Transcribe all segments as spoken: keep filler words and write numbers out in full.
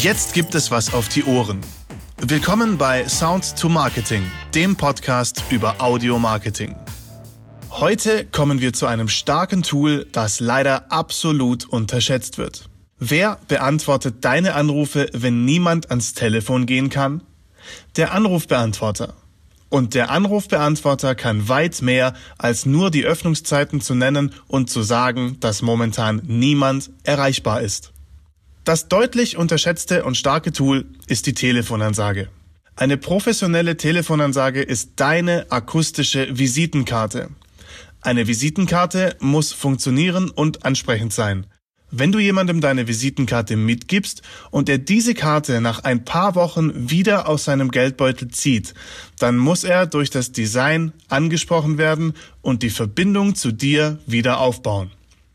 Jetzt gibt es was auf die Ohren. Willkommen bei Sound to Marketing, dem Podcast über Audio-Marketing. Heute kommen wir zu einem starken Tool, das leider absolut unterschätzt wird. Wer beantwortet deine Anrufe, wenn niemand ans Telefon gehen kann? Der Anrufbeantworter. Und der Anrufbeantworter kann weit mehr, als nur die Öffnungszeiten zu nennen und zu sagen, dass momentan niemand erreichbar ist. Das deutlich unterschätzte und starke Tool ist die Telefonansage. Eine professionelle Telefonansage ist deine akustische Visitenkarte. Eine Visitenkarte muss funktionieren und ansprechend sein. Wenn du jemandem deine Visitenkarte mitgibst und er diese Karte nach ein paar Wochen wieder aus seinem Geldbeutel zieht, dann muss er durch das Design angesprochen werden und die Verbindung zu dir wieder aufbauen.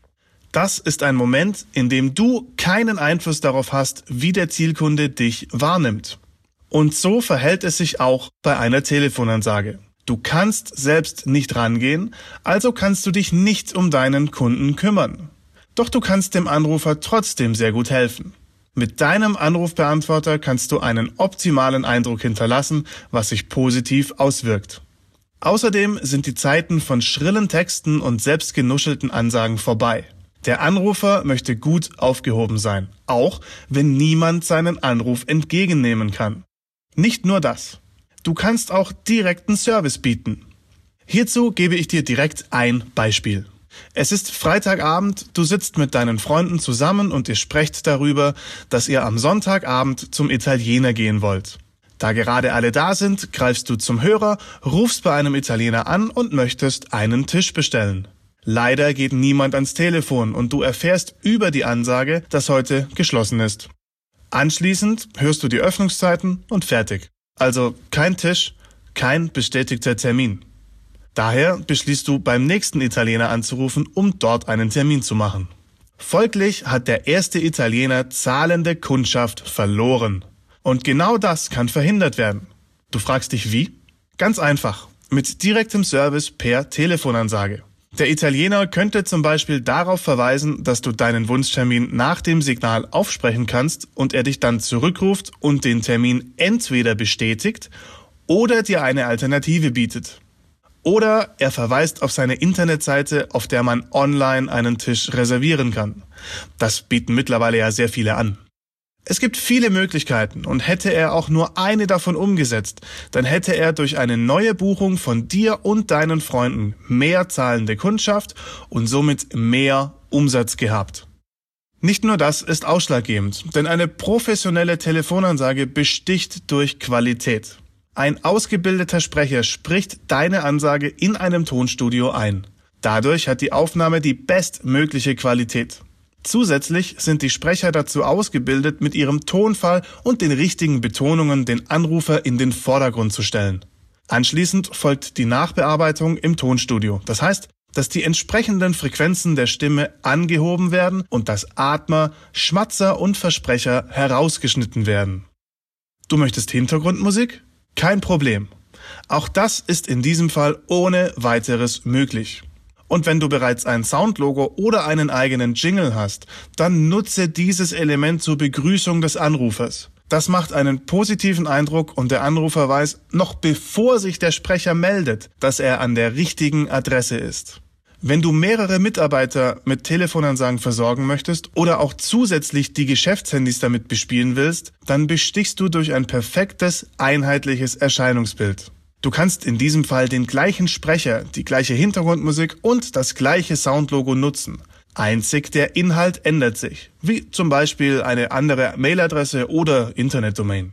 Das ist ein Moment, in dem du keinen Einfluss darauf hast, wie der Zielkunde dich wahrnimmt. Und so verhält es sich auch bei einer Telefonansage. Du kannst selbst nicht rangehen, also kannst du dich nicht um deinen Kunden kümmern. Doch du kannst dem Anrufer trotzdem sehr gut helfen. Mit deinem Anrufbeantworter kannst du einen optimalen Eindruck hinterlassen, was sich positiv auswirkt. Außerdem sind die Zeiten von schrillen Texten und selbstgenuschelten Ansagen vorbei. Der Anrufer möchte gut aufgehoben sein, auch wenn niemand seinen Anruf entgegennehmen kann. Nicht nur das. Du kannst auch direkten Service bieten. Hierzu gebe ich dir direkt ein Beispiel. Es ist Freitagabend, du sitzt mit deinen Freunden zusammen und ihr sprecht darüber, dass ihr am Sonntagabend zum Italiener gehen wollt. Da gerade alle da sind, greifst du zum Hörer, rufst bei einem Italiener an und möchtest einen Tisch bestellen. Leider geht niemand ans Telefon und du erfährst über die Ansage, dass heute geschlossen ist. Anschließend hörst du die Öffnungszeiten und fertig. Also kein Tisch, kein bestätigter Termin. Daher beschließt du, beim nächsten Italiener anzurufen, um dort einen Termin zu machen. Folglich hat der erste Italiener zahlende Kundschaft verloren. Und genau das kann verhindert werden. Du fragst dich wie? Ganz einfach, mit direktem Service per Telefonansage. Der Italiener könnte zum Beispiel darauf verweisen, dass du deinen Wunschtermin nach dem Signal aufsprechen kannst und er dich dann zurückruft und den Termin entweder bestätigt oder dir eine Alternative bietet. Oder er verweist auf seine Internetseite, auf der man online einen Tisch reservieren kann. Das bieten mittlerweile ja sehr viele an. Es gibt viele Möglichkeiten und hätte er auch nur eine davon umgesetzt, dann hätte er durch eine neue Buchung von dir und deinen Freunden mehr zahlende Kundschaft und somit mehr Umsatz gehabt. Nicht nur das ist ausschlaggebend, denn eine professionelle Telefonansage besticht durch Qualität. Ein ausgebildeter Sprecher spricht deine Ansage in einem Tonstudio ein. Dadurch hat die Aufnahme die bestmögliche Qualität. Zusätzlich sind die Sprecher dazu ausgebildet, mit ihrem Tonfall und den richtigen Betonungen den Anrufer in den Vordergrund zu stellen. Anschließend folgt die Nachbearbeitung im Tonstudio. Das heißt, dass die entsprechenden Frequenzen der Stimme angehoben werden und dass Atmer, Schmatzer und Versprecher herausgeschnitten werden. Du möchtest Hintergrundmusik? Kein Problem. Auch das ist in diesem Fall ohne weiteres möglich. Und wenn du bereits ein Soundlogo oder einen eigenen Jingle hast, dann nutze dieses Element zur Begrüßung des Anrufers. Das macht einen positiven Eindruck und der Anrufer weiß, noch bevor sich der Sprecher meldet, dass er an der richtigen Adresse ist. Wenn du mehrere Mitarbeiter mit Telefonansagen versorgen möchtest oder auch zusätzlich die Geschäftshandys damit bespielen willst, dann bestichst du durch ein perfektes, einheitliches Erscheinungsbild. Du kannst in diesem Fall den gleichen Sprecher, die gleiche Hintergrundmusik und das gleiche Soundlogo nutzen. Einzig der Inhalt ändert sich, wie zum Beispiel eine andere Mailadresse oder Internetdomain.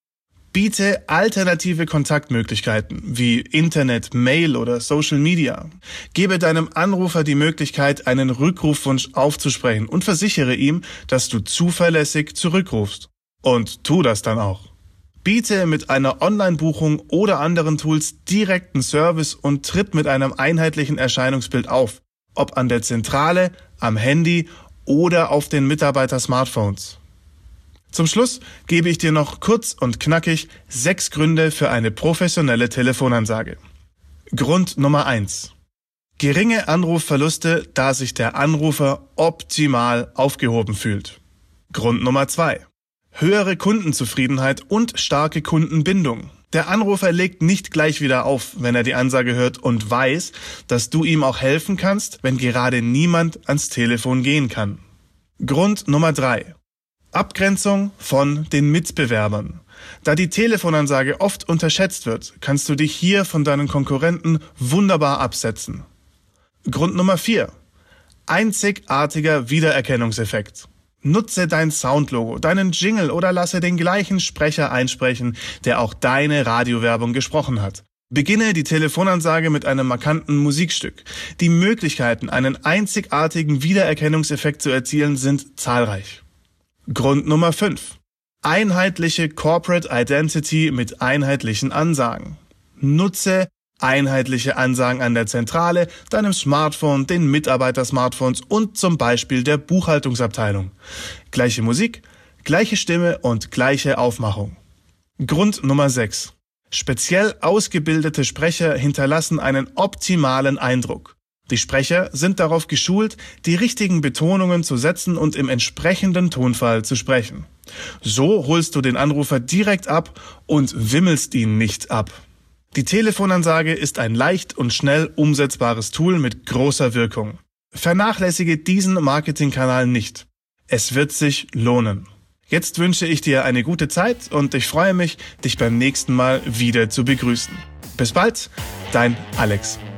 Biete alternative Kontaktmöglichkeiten wie Internet, Mail oder Social Media. Gebe deinem Anrufer die Möglichkeit, einen Rückrufwunsch aufzusprechen und versichere ihm, dass du zuverlässig zurückrufst. Und tu das dann auch. Biete mit einer Online-Buchung oder anderen Tools direkten Service und tritt mit einem einheitlichen Erscheinungsbild auf, ob an der Zentrale, am Handy oder auf den Mitarbeiter-Smartphones. Zum Schluss gebe ich dir noch kurz und knackig sechs Gründe für eine professionelle Telefonansage. Grund Nummer eins. Geringe Anrufverluste, da sich der Anrufer optimal aufgehoben fühlt. Grund Nummer zwei. höhere Kundenzufriedenheit und starke Kundenbindung. Der Anrufer legt nicht gleich wieder auf, wenn er die Ansage hört und weiß, dass du ihm auch helfen kannst, wenn gerade niemand ans Telefon gehen kann. Grund Nummer drei. Abgrenzung von den Mitbewerbern. Da die Telefonansage oft unterschätzt wird, kannst du dich hier von deinen Konkurrenten wunderbar absetzen. Grund Nummer vier. Einzigartiger Wiedererkennungseffekt. Nutze dein Soundlogo, deinen Jingle oder lasse den gleichen Sprecher einsprechen, der auch deine Radiowerbung gesprochen hat. Beginne die Telefonansage mit einem markanten Musikstück. Die Möglichkeiten, einen einzigartigen Wiedererkennungseffekt zu erzielen, sind zahlreich. Grund Nummer fünf. Einheitliche Corporate Identity mit einheitlichen Ansagen. Nutze einheitliche Ansagen an der Zentrale, deinem Smartphone, den Mitarbeiter-Smartphones und zum Beispiel der Buchhaltungsabteilung. Gleiche Musik, gleiche Stimme und gleiche Aufmachung. Grund Nummer sechs. Speziell ausgebildete Sprecher hinterlassen einen optimalen Eindruck. Die Sprecher sind darauf geschult, die richtigen Betonungen zu setzen und im entsprechenden Tonfall zu sprechen. So holst du den Anrufer direkt ab und wimmelst ihn nicht ab. Die Telefonansage ist ein leicht und schnell umsetzbares Tool mit großer Wirkung. Vernachlässige diesen Marketingkanal nicht. Es wird sich lohnen. Jetzt wünsche ich dir eine gute Zeit und ich freue mich, dich beim nächsten Mal wieder zu begrüßen. Bis bald, dein Alex.